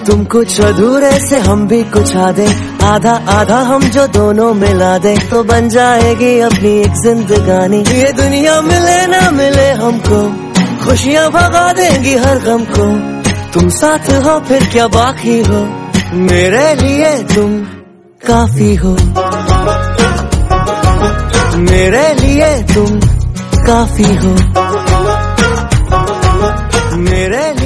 तुम कुछ अधूरे से हम भी कुछ आधे, आधा आधा हम जो दोनों मिला दे तो बन जाएगी अपनी एक जिंदगानी। ये दुनिया मिले ना मिले हमको, खुशियाँ भगा देंगी हर गम को। तुम साथ हो फिर क्या बाकी हो, मेरे लिए तुम काफी हो, मेरे लिए तुम काफी हो, मेरे